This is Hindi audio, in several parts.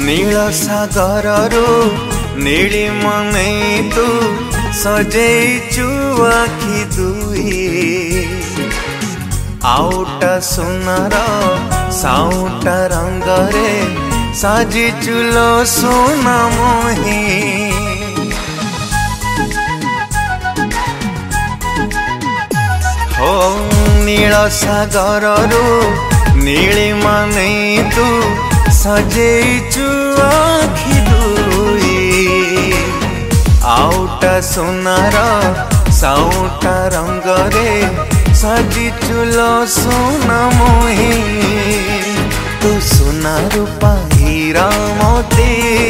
नील सागररू नीलिम नहीं तू सजेइचु आखि दुई आउटा सुनार साउटा रंगरे साजिचु लो सोना मोही हो नील सागररू नीलिम नहीं तू सजेइचु आखि दुई आउटा सुनार साउटा रंगरे साजिचु लो सोना मोही तू सुना रूपा हीरा मोती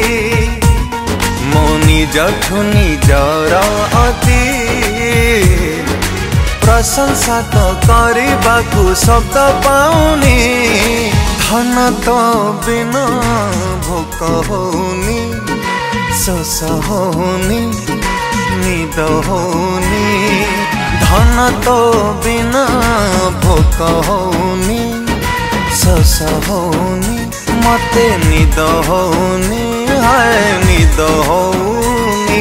मो निजठु निजर अति प्रशंसा तो करबाकू शब्द पाउनी धन तो बिना भोक होनी शोष होनी निद होनी धन तो बिना भोक होनी शोष होनी मते निद होनी हाय निद होनी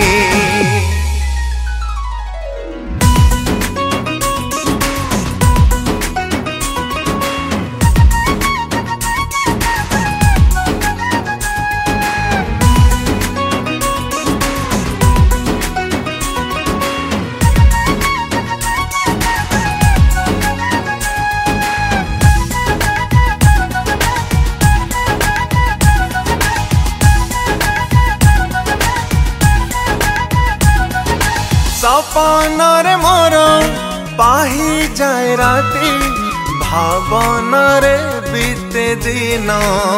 सपना रे मोर पाही जाए राती भावना रे बीते दिन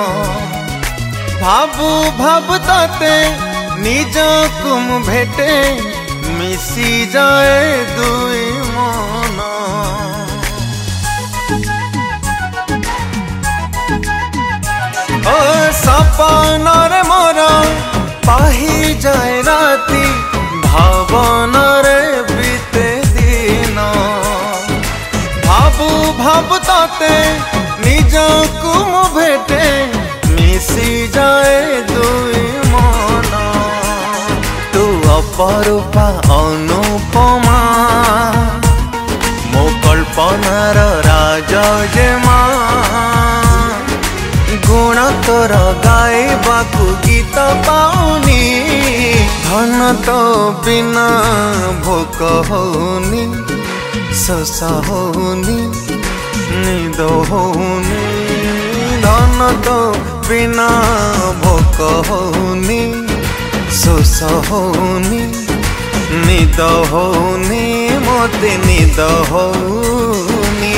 भाबू भाबू ताते निज कुम भेटे मिसी जाए दुई मन ओ सपना रे मोर पाही जाए राती भावना रे बीते दिन भाबू भाबू ताते निज कुम भेटे मिसी जाए दुई मन तू अपरूपा अनुपमा मो कल्पनार राजजेमा गुण तोर गाइबाकू गीत पाउनी धन तो बिना भोक होनी शोष होनी निद होनी धन तो बिना भोक होनी शोष होनी निद होनी मोते निद होनी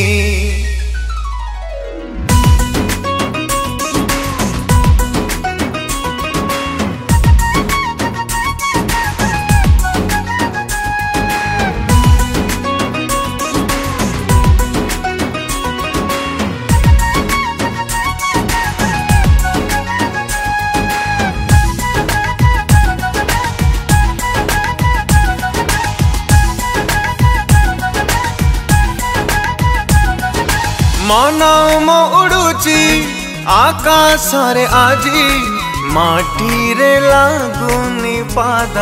मन मो उड़ुची आकाश रे आजी माटी रे लागुनी पाद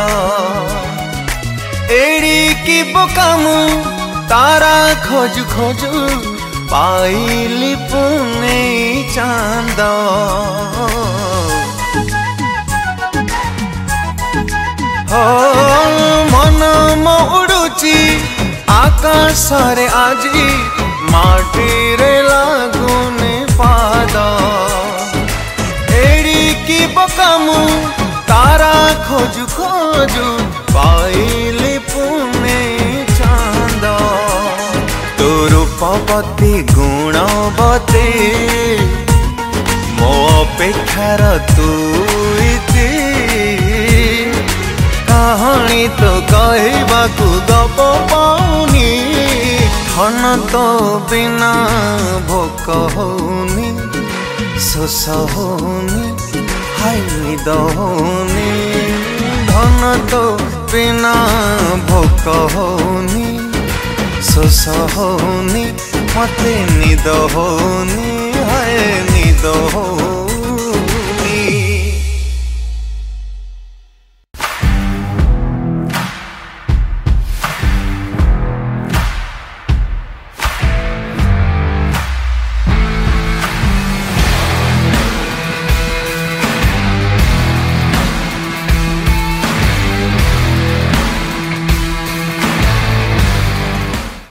एड़ी की बोकामु तारा खोजु खोजु पाइली पुने चांद हो मन मो उड़ुची आकाश रे आजी माटी रे लागुने पाद एड़ी की बोकामु तारा खोजु खोजु पाइली पुने चांद तो रूपवती गुणवती मो अपेक्षार तू इति कहानी तो कहबाकू गप पाउनी धन तो बिना भोक होनी शोष होनी हाय निद होनी धन तो बिना भोक होनी शोष होनी मते निद होनी हाय निद होनी।